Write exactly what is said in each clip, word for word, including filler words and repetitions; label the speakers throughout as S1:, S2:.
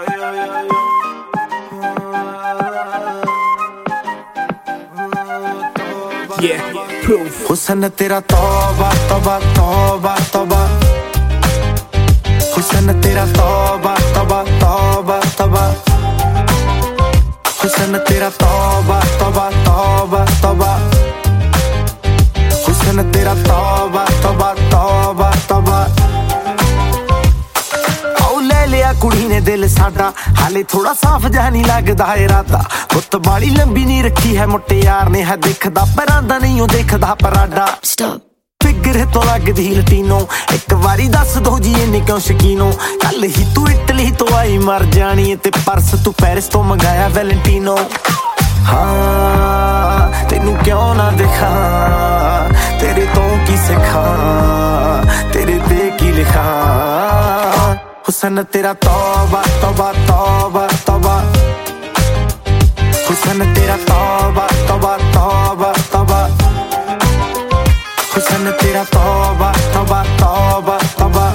S1: Yeah, proof.
S2: हुस्न तेरा तौबा तौबा तौबा तौबा, हुस्न तेरा तौबा तौबा तौबा तौबा, हुस्न तेरा तौबा तौबा तौबा तौबा, हुस्न तेरा तौबा तौबा तौबा तौबा। आओ ले लिया कुड़ी ने दिल साडा, हाले थोड़ा साफ जहा नहीं लगदा इरादा। गुत्त बाली लंबी नहीं रखी है मुट्टे यार ने, है दिखदा परांदा नहीं ओ देखदा पराडा। फिगर तो लगदी लटीनो, एक बारी दस दो जी इन्नी क्यों शकीनो। कल ही तू इटली तो आई मर जानी है, ते परस तू पेरिस तो मंगाया वैलेंटीनो। हाँ तेनू क्यों ना दिखा, तेरे तो की सिखा, तेरे ते की लिखा। हुस्न तेरा तौबा तौबा तौबा तौबा, हुस्न तेरा तौबा तौबा तौबा तौबा, हुस्न तेरा तौबा तौबा तौबा तौबा,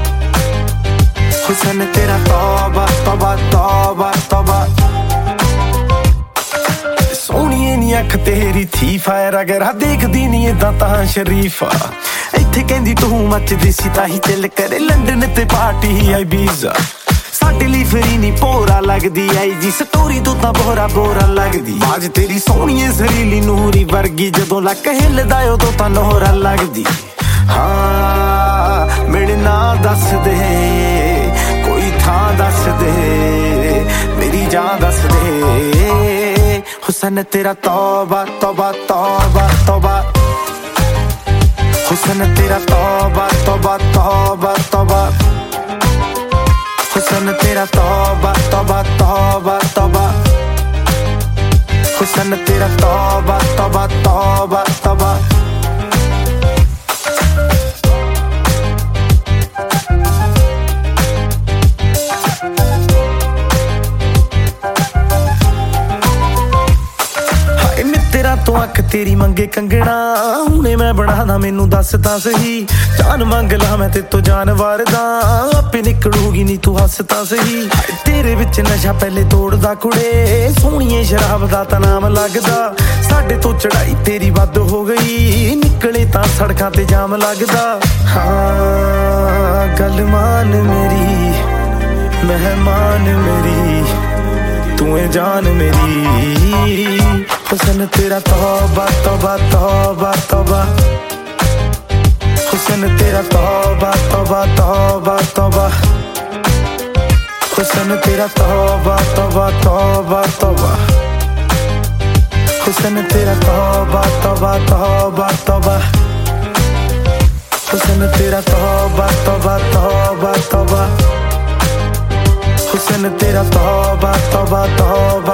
S2: हुस्न तेरा तौबा तौबा तौबा तौबा। सोहणीए नी अख तेरी थी फायर, अगर देखदी नी इदां तां शरीफा। इत्थे कहंदी तू मचदी सी ताही चिल करे, लंडन ते पार्टी आई बीजा। साडे लई फ्री नी भोरा लगदी आई जी, स्टोरी तो तां बोरा बोरा लगदी। बाज तेरी सोहणीए सरीली नूरी वर्गी, जदों लक हिलदा उदों तां नोहरा लगदी। हाँ मेरे नां दस दे, कोई थां दस दे, मेरी जान दस दे। हुस्न तेरा तौबा तौबा तौबा तौबा, हुस्न तेरा तौबा तौबा तौबा तौबा, हुस्न तेरा तौबा तौबा तौबा तौबा, हुस्न तेरा तौबा तौबा तौबा तौबा। तो अख तेरी मंगे कंगना, हुणे मैं बनादा मैनू दस तां सही। जान मंग ला मैं ते तो जानवर दा, आपे निकलूगी नी तू हस तां सही। तेरे विच नशा पहले तोड़दा कुड़े, सोहणीए शराब दा तां नाम लगदा। साडे तो चढ़ाई तेरी वध हो गई, निकले तां सड़कां ते जाम लगदा। हाँ गल मान मेरी, मेहमान मेरी, तू है जान मेरी। हुस्न तेरा तौबा तौबा तौबा तौबा, हुस्न तेरा तौबा तौबा तौबा तौबा, हुस्न तेरा तौबा तौबा तौबा तौबा, हुस्न तेरा तौबा तौबा तौबा तौबा, हुस्न तेरा तौबा तौबा तौबा तौबा, हुस्न तेरा तौबा तौबा तौबा